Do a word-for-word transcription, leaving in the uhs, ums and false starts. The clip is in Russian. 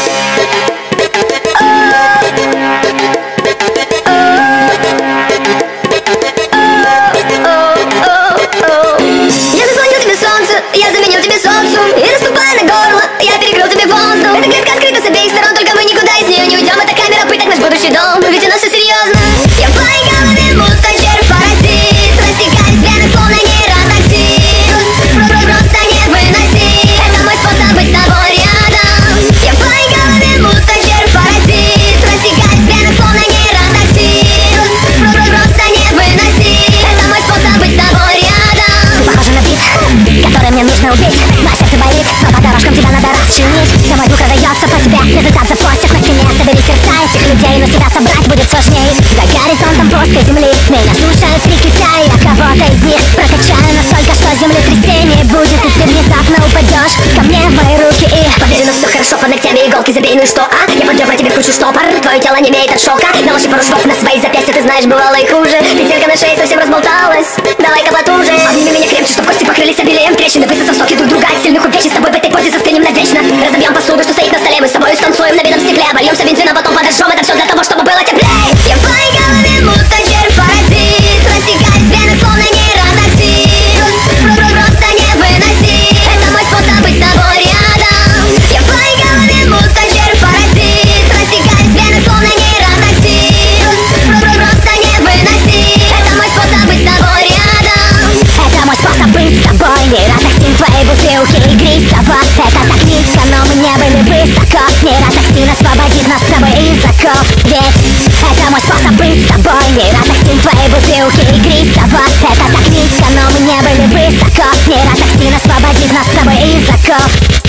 Я заменил тебе социум и наступая на горло, я перекрыл тебе воздух. Эта клетка открыта с обеих сторон, только мы никуда из нее не уйдем. Это камера пыток, наш будущий дом, ведь у нас все серьезно. Я в твоей голове будто червь-паразит, растекаясь вены, словно нейротоксин. Просто не выноси, это мой способ быть с тобой рядом. Я в твоей голове будто червь-паразит, растекаясь вены, словно нейротоксин. Просто не выноси, это мой способ быть с тобой рядом. Ты похожа на бит, который мне нужно убить. Мое сердце болит, но по дорожкам тебя надо расчленить. Когда мой звук разойдется по тебе, результат запостит на стене. Собери сердца этих людей, но себя собрать будет сложнее. За горизонтом плоской земли меня слушают три кита, и я кого-то из них прокачаю настолько, что землетрясение будет, и ты внезапно упадешь ко мне в мои руки. И поверь, ну все хорошо, под ногтями иголки забей, ну и что, а? Я подлёг на тебе кручу штопор, твое тело не имеет от шока. Наложи пару швов на свои запястья, ты знаешь, бывало и хуже. Петелька на шее совсем разболталась, давай-ка потуже. Обними меня крепче, чтоб кости покрылись обилием трещины. Высосав соки друг друга от сильных увечий, с тобой в этой позе застынем навечно. Разобьем посуду, что стоит на столе, мы с тобой станцуем на видном стекле. Обольемся бензином, потом подожжем, это все для того, чтобы было теплей. Я в твоей голове будто червь-паразит, растекаясь вены, словно нейротоксин. Просто не выноси, это мой способ быть с тобой рядом. Я в твоей голове будто червь-паразит, растекаясь вены, словно нейротоксин. Просто не выноси, это мой способ быть с тобой рядом. Это мой способ быть с тобой, нейротоксин в твоей бутылке игристого. Это так низко, но мы не были высоко. Нейротоксин освободит нас с тобой из оков. Ведь это мой способ быть с тобой, нейротоксин в твоей бутылке игристого. Это так низко, но мы не были высоко. Нейротоксин освободит нас с тобой из оков.